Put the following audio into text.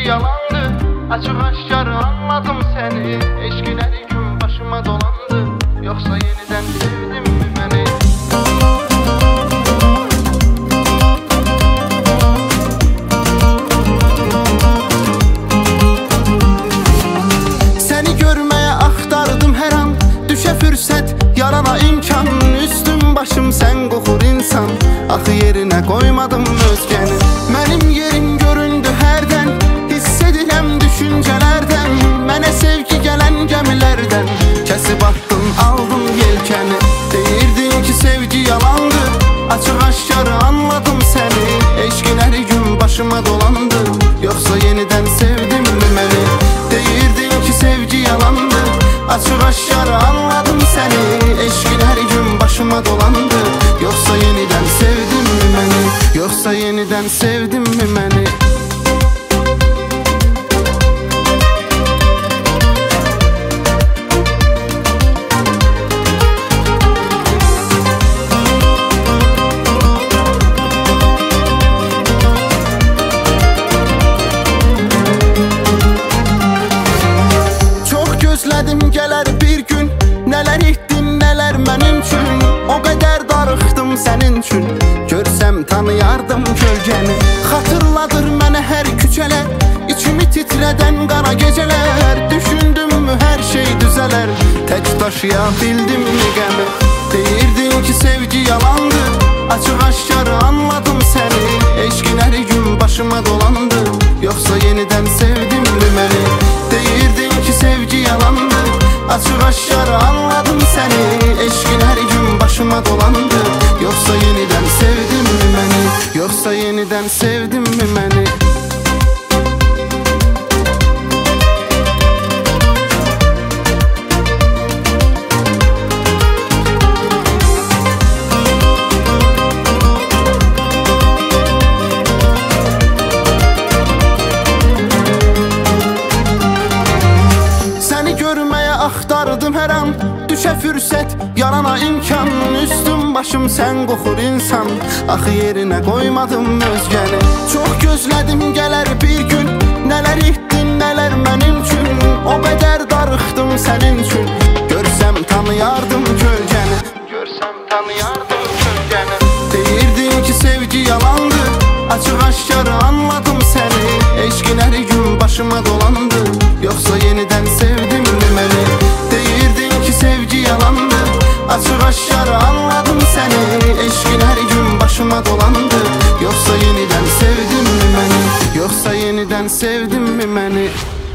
yalandı. Açık aşkar anladım seni. Eşkin her gün başıma dolandı. Yoksa yeniden sevdin mi beni? Seni görmeye aktardım her an. Düşe fürsət, yarana imkan. Üstüm başım sen qoxur insan. Axı yerine koymadım özgəni. Mənim yerim göründü hərdən. Hiss edirəm düşüncələrdən. Mənə sevgi gələn gəmilərdən. Kəsib attın aldın yelkəni. Deyirdin ki sevgi yalandı. Açıq aşkar anladım səni. Eşkin hər gün başıma dolandı. Yoxsa yenidən sevdin mi məni? Deyirdin ki sevgi yalandı. Açıq aşkar anladım səni. Eşkin hər gün başıma dolandı. Yoxsa yenidən sevdin mi məni? Yoxsa yenidən sevdin mi məni? Gözlədim gələr bir gün. Nələr etdin, nələr mənim üçün. O qədər darıxdım sənin üçün. Görsəm tanıyardım kölgəni. Xatırladır mənə hər küçələr. İçimi titrədən qara gecələr. Düşündümmü hər şey düzələr. Tək daşıya bildimmi qəmi? Deyirdin ki sevgi yalandı. Açıq aşkar anladım səni. Eşkin hər gün başıma dolandı. Yoxsa yenidən sevdinmi məni? Deyirdin ki sevgi yalandı. Açıq aşkar anladım səni. Eşkin hər gün başıma dolandı. Yoxsa yenidən sevdinmi məni? Yoxsa yenidən sevdinmi məni? Axtardım hər an, düşə fürsət, yarana imkan. Üstüm başım sən qoxur insan. Axı yerinə qoymadım özgəni. Çox gözlədim gələr bir gün. Nələr etdin, nələr mənim üçün. O qədər darıxdım sənin üçün. Görsəm tanıyardım kölgəni. Görsəm tanıyardım kölgəni. Deyirdin ki sevgi yalandı. Açıq aşkar anladım səni. Eşkin hər gün başıma dolandı. Yoxsa yenidən sevdinmi məni? Deyirdin ki sevgi yalandı. Açıq aşkar anladım səni. Eşkin hər gün başıma dolandı. Yoxsa yenidən sevdinmi məni? Yoxsa yenidən sevdinmi məni?